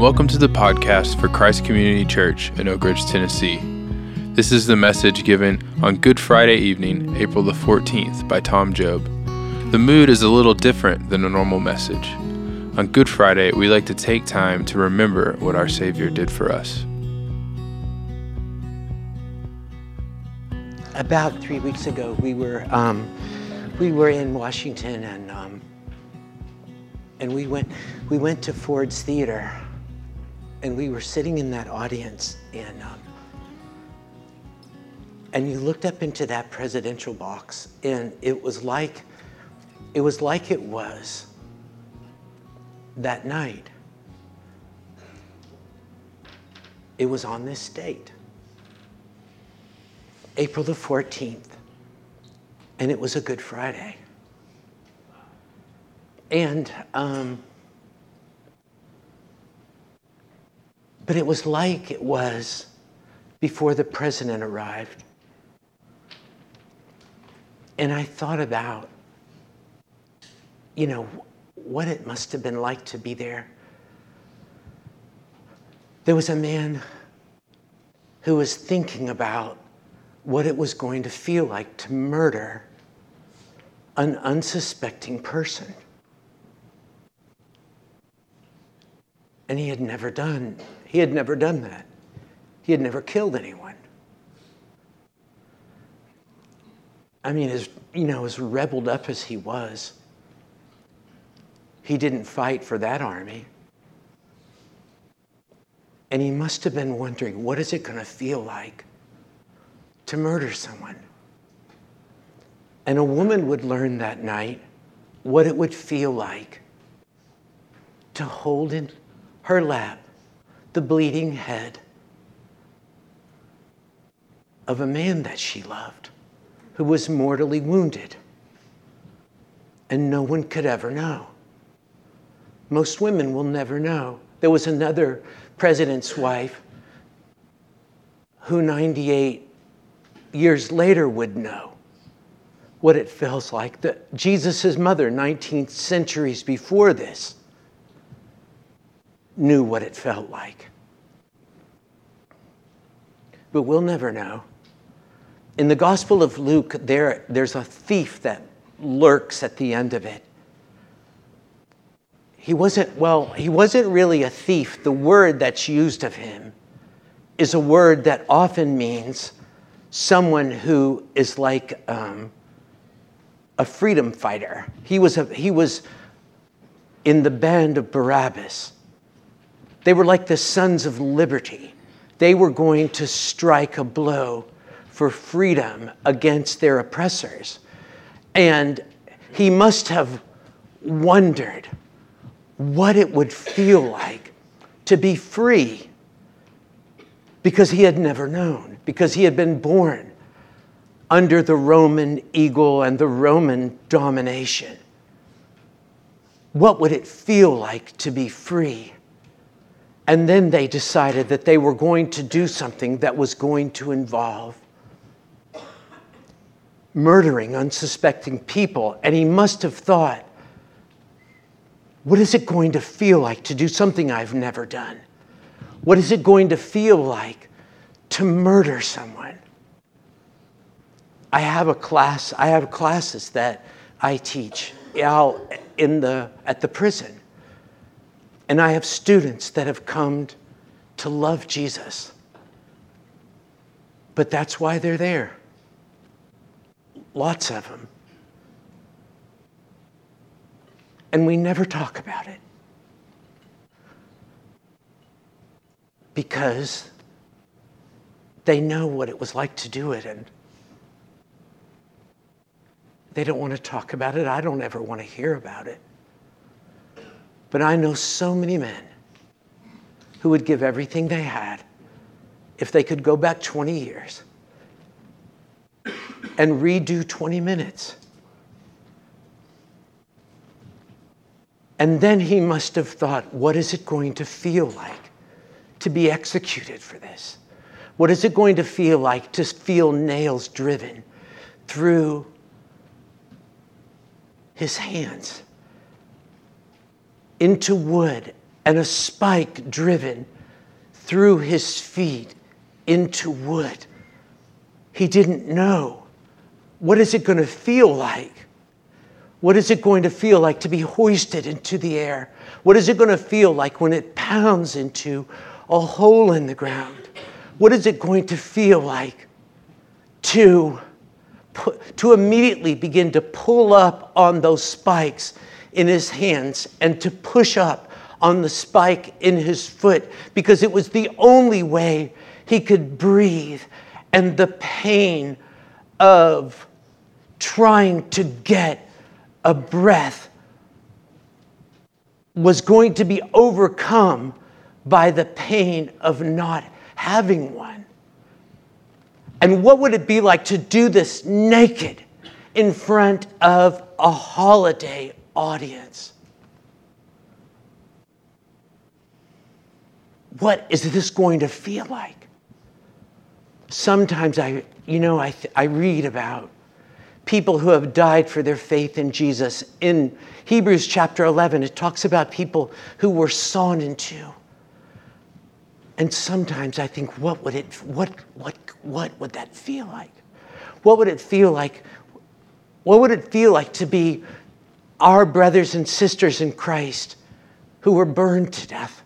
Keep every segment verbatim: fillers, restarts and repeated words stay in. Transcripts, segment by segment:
welcome to the podcast for Christ Community Church in Oak Ridge, Tennessee. This is the message given on Good Friday evening, April the fourteenth, by Tom Job. The mood is a little different than a normal message. On Good Friday, we like to take time to remember what our Savior did for us. About three weeks ago, we were um, we were in Washington, and um, and we went we went to Ford's Theater, and we were sitting in that audience, and um, and you looked up into that presidential box, and it was like it was like it was that night. It was on this date, April the fourteenth, and it was a Good Friday. And, um, but it was like it was before the president arrived. And I thought about, you know, what it must have been like to be there. There was a man who was thinking about what it was going to feel like to murder an unsuspecting person. And he had never done, he had never done that. He had never killed anyone. I mean, as, you know, as rebelled up as he was, he didn't fight for that army. And he must have been wondering, what is it going to feel like to murder someone? And a woman would learn that night what it would feel like to hold in her lap the bleeding head of a man that she loved, who was mortally wounded, and no one could ever know. Most women will never know. There was another president's wife who ninety-eight years later would know what it feels like. The, Jesus' mother, nineteenth centuries before this, knew what it felt like. But we'll never know. In the Gospel of Luke, there, there's a thief that lurks at the end of it. He wasn't, well, he wasn't really a thief. The word that's used of him is a word that often means someone who is like um, a freedom fighter. He was, a, he was in the band of Barabbas. They were like the Sons of Liberty. They were going to strike a blow for freedom against their oppressors. And he must have wondered what it would feel like to be free, because he had never known, because he had been born under the Roman eagle and the Roman domination. What would it feel like to be free? And then they decided that they were going to do something that was going to involve murdering unsuspecting people. And he must have thought, what is it going to feel like to do something I've never done? What is it going to feel like to murder someone? I have a class, I have classes that I teach out in the, at the prison. And I have students that have come to love Jesus. But that's why they're there. Lots of them. And we never talk about it. Because they know what it was like to do it, and they don't want to talk about it. I don't ever want to hear about it. But I know so many men who would give everything they had if they could go back twenty years and redo twenty minutes. And then he must have thought, what is it going to feel like to be executed for this? What is it going to feel like to feel nails driven through his hands into wood and a spike driven through his feet into wood. He didn't know. What is it going to feel like? What is it going to feel like to be hoisted into the air? What is it going to feel like when it pounds into a hole in the ground? What is it going to feel like to, to immediately begin to pull up on those spikes in his hands and to push up on the spike in his foot, because it was the only way he could breathe, and the pain of trying to get a breath was going to be overcome by the pain of not having one. And what would it be like to do this naked in front of a holiday audience? What is this going to feel like? Sometimes I, you know, I, th- I read about people who have died for their faith in Jesus. In Hebrews chapter eleven, it talks about people who were sawn in two. And sometimes I think, what would it, what, what, what would that feel like? What would it feel like? What would it feel like to be our brothers and sisters in Christ who were burned to death?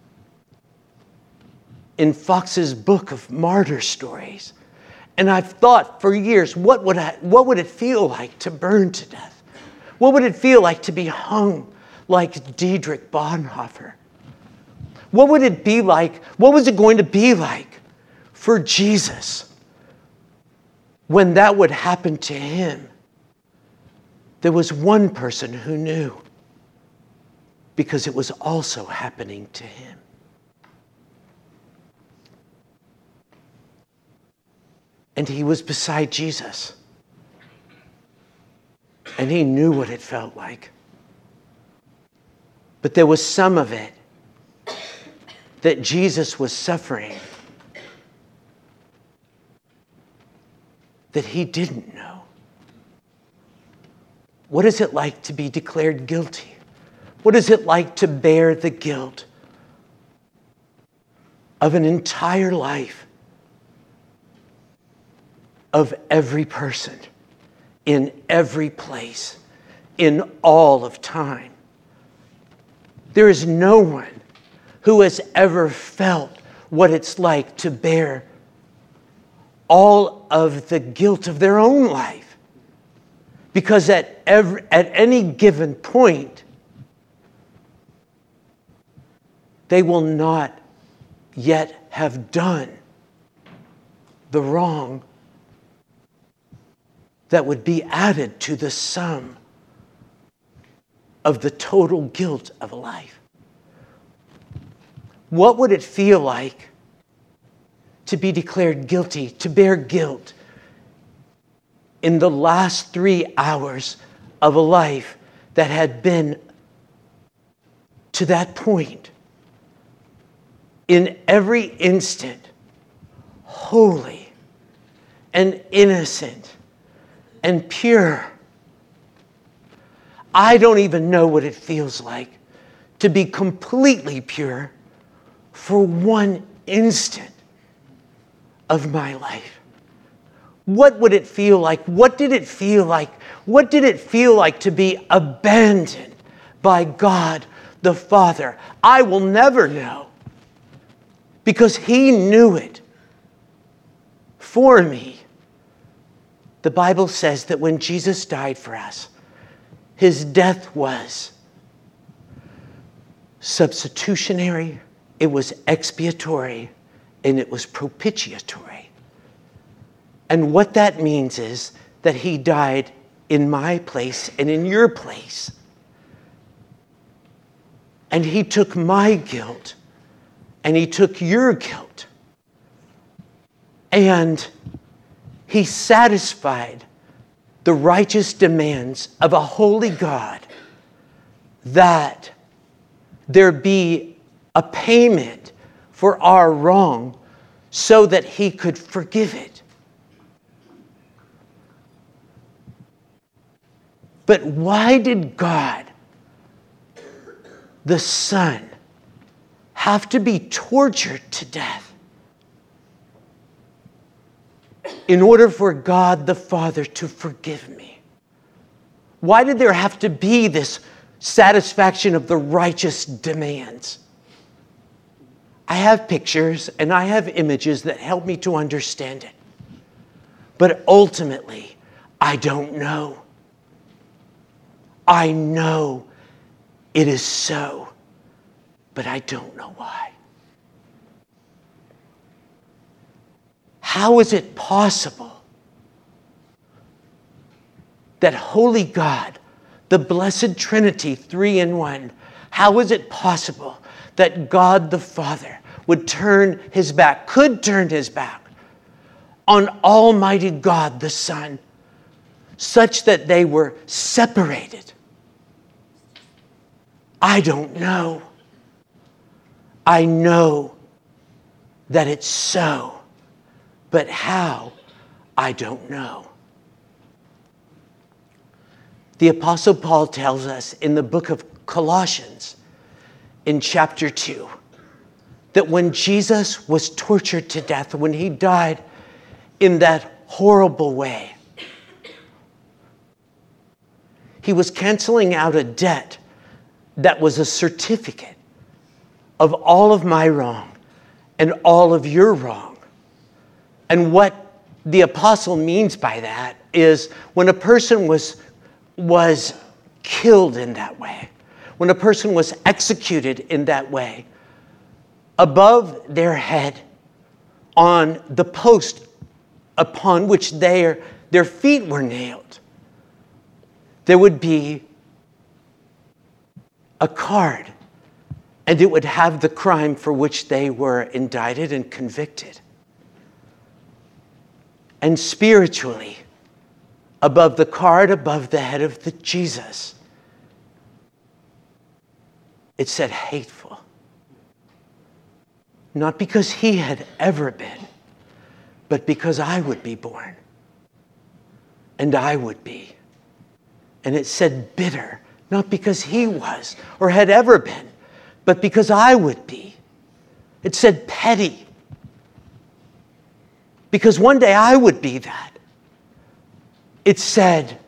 In Fox's book of martyr stories. And I've thought for years, what would I, what would it feel like to burn to death? What would it feel like to be hung like Dietrich Bonhoeffer? What would it be like? What was it going to be like for Jesus when that would happen to him? There was one person who knew, because it was also happening to him. And he was beside Jesus. And he knew what it felt like. But there was some of it that Jesus was suffering that he didn't know. What is it like to be declared guilty? What is it like to bear the guilt of an entire life, of every person, in every place, in all of time? There is no one who has ever felt what it's like to bear all of the guilt of their own life. Because at every, at any given point, they will not yet have done the wrong that would be added to the sum of the total guilt of a life. What would it feel like to be declared guilty, to bear guilt in the last three hours of a life that had been to that point, in every instant, holy and innocent and pure? I don't even know what it feels like to be completely pure for one instant of my life. What would it feel like? What did it feel like? What did it feel like to be abandoned by God the Father? I will never know, because he knew it for me. The Bible says that when Jesus died for us, his death was substitutionary, it was expiatory, and it was propitiatory. And what that means is that he died in my place and in your place. And he took my guilt and he took your guilt. And he satisfied the righteous demands of a holy God that there be a payment for our wrong so that he could forgive it. But why did God, the Son, have to be tortured to death in order for God the Father to forgive me? Why did there have to be this satisfaction of the righteous demands? I have pictures and I have images that help me to understand it. But ultimately, I don't know. I know it is so, but I don't know why. How is it possible that Holy God, the Blessed Trinity, three in one, how is it possible that God the Father would turn his back, could turn his back on Almighty God the Son, such that they were separated? I don't know. I know that it's so, but how, I don't know. The Apostle Paul tells us in the book of Colossians, in chapter two, that when Jesus was tortured to death, when he died in that horrible way, he was canceling out a debt that was a certificate of all of my wrong and all of your wrong. And what the apostle means by that is when a person was, was killed in that way, when a person was executed in that way, above their head on the post upon which their, their feet were nailed, there would be a card, and it would have the crime for which they were indicted and convicted. And spiritually, above the card, above the head of the Jesus, it said hateful. Not because he had ever been, but because I would be born. And I would be. And it said bitter, not because he was or had ever been, but because I would be. It said petty, because one day I would be that. It said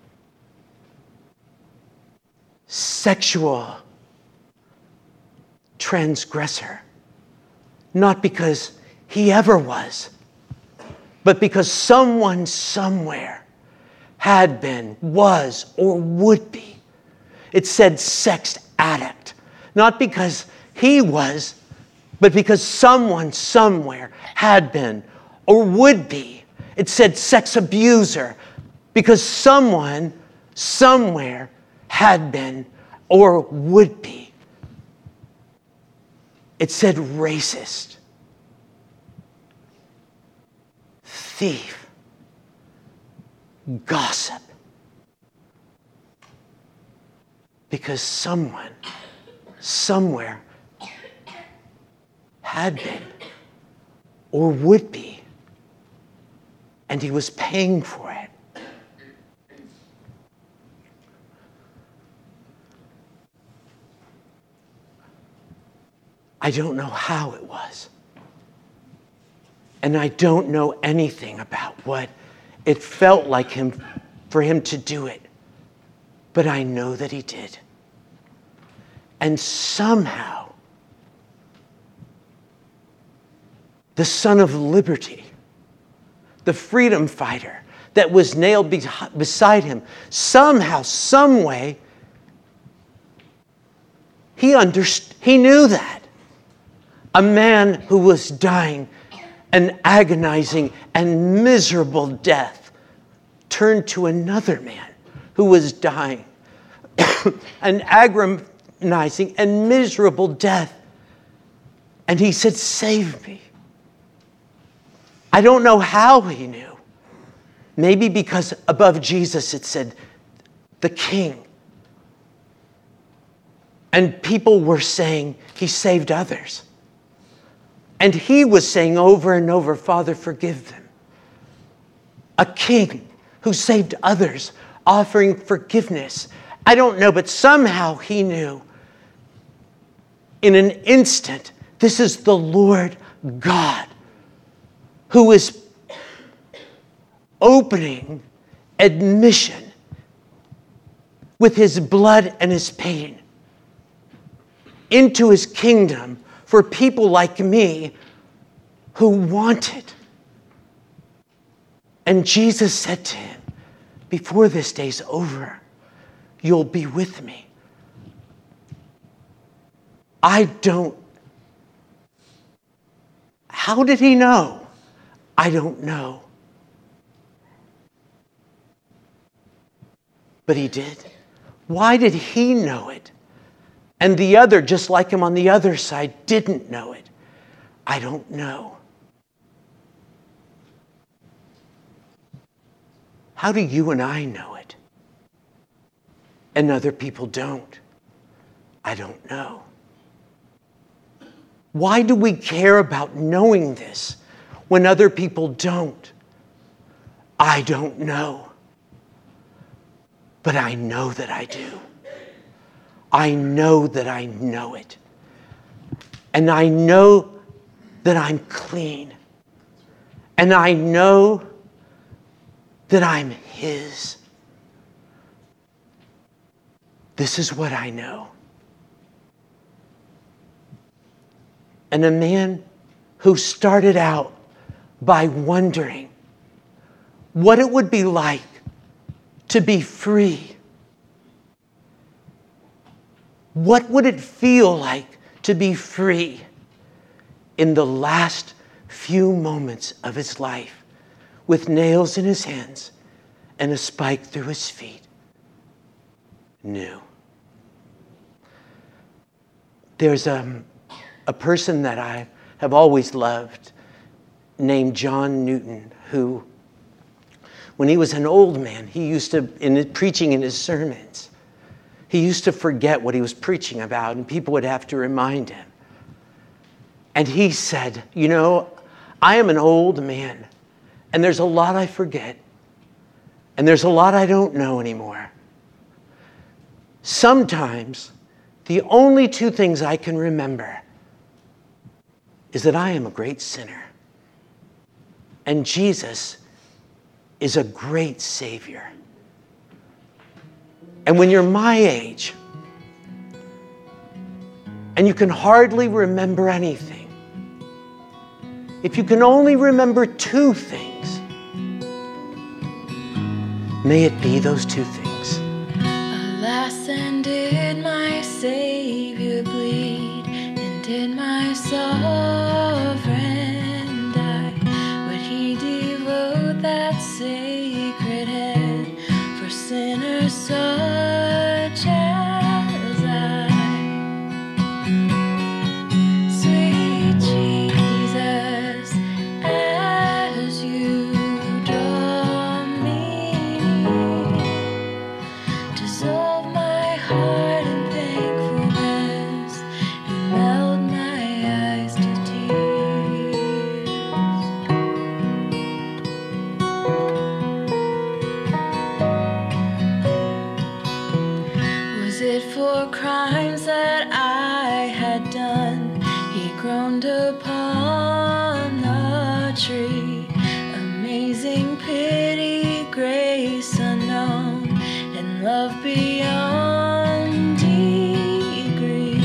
sexual transgressor, not because he ever was, but because someone somewhere had been, was, or would be. It said sex addict, not because he was, but because someone somewhere had been or would be. It said sex abuser, because someone somewhere had been or would be. It said racist, thief, gossip, because someone somewhere had been or would be, and he was paying for it. I don't know how it was. And I don't know anything about what it felt like him for him to do it. But I know that he did. And somehow, the Son of Liberty, the freedom fighter that was nailed be- beside him, somehow, some way, he underst- he knew that. A man who was dying an agonizing and miserable death turned to another man who was dying an agonizing and miserable death. And he said, "Save me." I don't know how he knew. Maybe because above Jesus it said, "the King." And people were saying, "He saved others." And he was saying over and over, "Father, forgive them." A king who saved others, offering forgiveness. I don't know, but somehow he knew in an instant This is the Lord God who is opening admission with his blood and his pain into his kingdom for people like me who want it. And Jesus said to him, before this day's over, you'll be with me. I don't. How did he know? I don't know. But he did. Why did he know it? And the other, just like him on the other side, didn't know it. I don't know. How do you and I know it? And other people don't. I don't know. Why do we care about knowing this when other people don't? I don't know. But I know that I do. I know that I know it. And I know that I'm clean. And I know that I'm his. This is what I know. And a man who started out by wondering what it would be like to be free. What would it feel like to be free in the last few moments of his life with nails in his hands and a spike through his feet? Knew. There's a, a person that I have always loved named John Newton, who, when he was an old man, he used to, in his, preaching in his sermons, he used to forget what he was preaching about, and people would have to remind him. And he said, you know, I am an old man, and there's a lot I forget, and there's a lot I don't know anymore. Sometimes, the only two things I can remember is that I am a great sinner, and Jesus is a great Savior. And when you're my age, and you can hardly remember anything, if you can only remember two things, may it be those two things. Alas, and did my Savior bleed, and did my sovereign die? Would he devote that sacred head for sinners such as I? Sweet Jesus, as you draw me near, dissolve my heart in thankfulness and melt my eyes to tears. Was it for crimes that I had done he groaned upon the tree? Amazing pity, grace unknown, and love beyond degree.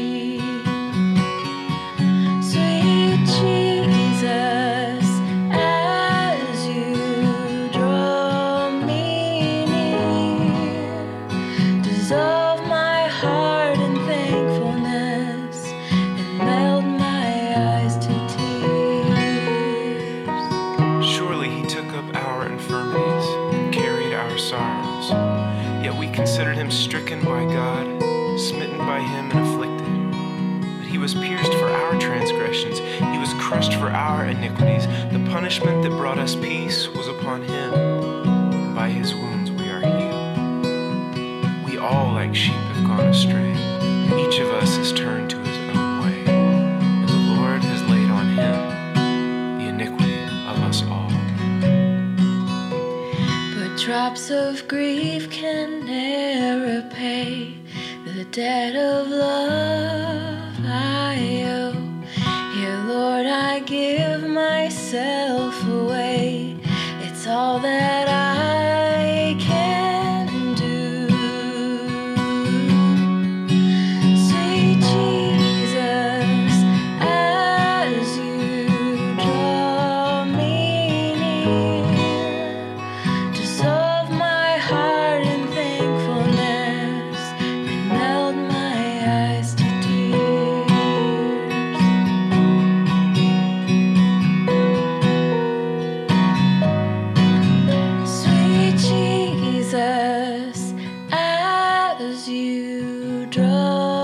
Sweet Jesus, as you draw me near, dissolve my heart in thankfulness and melt my eyes to tears. Surely he took up our infirmities and carried our sorrows. Yet we considered him stricken by God, smitten by him and afflicted. But he was pierced for our transgressions, he was crushed for our iniquities. The punishment that brought us peace was upon him, and by his wounds we are healed. We all like sheep have gone astray, each of us has turned to his own way, and the Lord has laid on him the iniquity of us all. But drops of grief can ne'er repay the debt of love I owe. draw